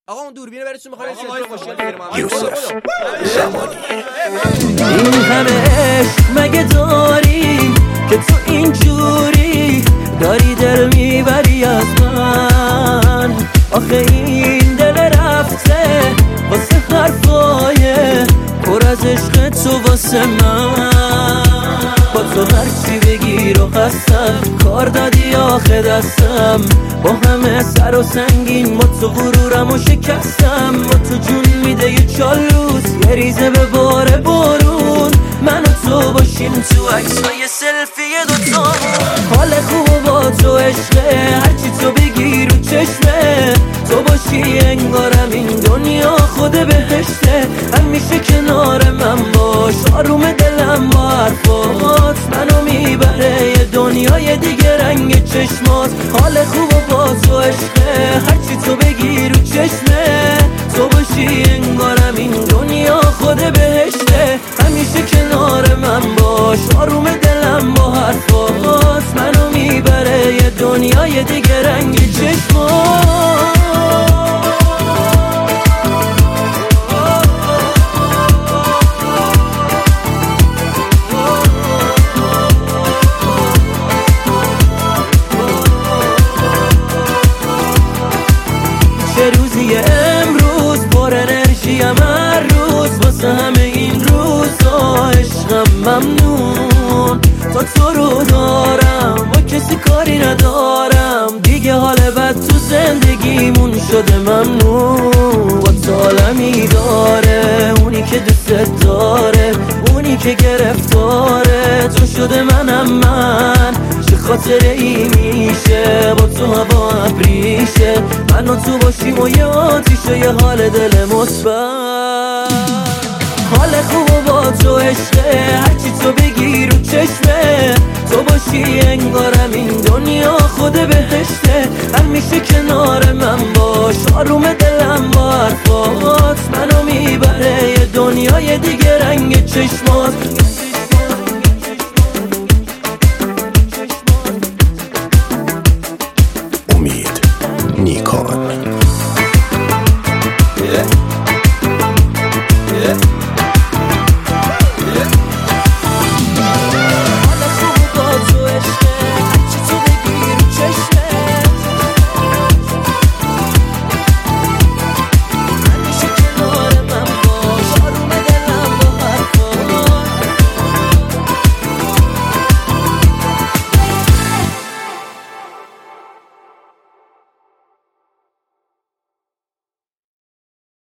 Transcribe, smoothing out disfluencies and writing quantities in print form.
آقا اون دوربینه براتون می‌خوام مشکل بگیرم. یوسف زمانی. این همه عشق مگه داری که تو اینجوری داری دل میبری از من؟ آخه این دل رفته واسه حرفای پر از عشق تو واسه من. با تو هرچی بگی رو هستم، کار دادی آخه دستم، با همه سر و سنگین با تو غرورم و شکستم. با تو جون میده یه چالوس، یه ریزه به بار بارون، من و تو باشیم تو عکسای سلفی دوتا. حال خوب با تو عشقه، هرچی تو بگی رو چشمه، تو باشی انگارم این دنیا خود بهشته. همیشه کنار من باش، آروم دلم با حرفات منو میبره یه دنیای دیگه رنگ چشمات. حال خوب با تو عشقه، هرچی تو بگی رو چشمه، تو باشی انگارم این دنیا خود بهشته. همیشه کنار من باش، آروم دلم با حرفات منو میبره یه دنیای دیگه رنگ چشمات. چه روزی امروز، پر انرژیم هر روز، واسه همه این روزا عشقم ممنون. تا تو رو دارم با کسی کاری ندارم، دیگه حال بد تو زندگیمون شده ممنون. با تو عالمی داره اونی که دوست داره، اونی که گرفتاره تو شده منم من. چه خاطره ای میشه با تو هوا ابریشه، من و تو باشیم و یه آتیشه، یه حال دل مثبت. حال خوب با تو عشقه، هرچی تو بگی رو چشمه، تو باشی انگارم این دنیا خود بهشته. همیشه کنار من باش، آروم دلم با حرفات منو میبره یه دنیای دیگه رنگ چشمات.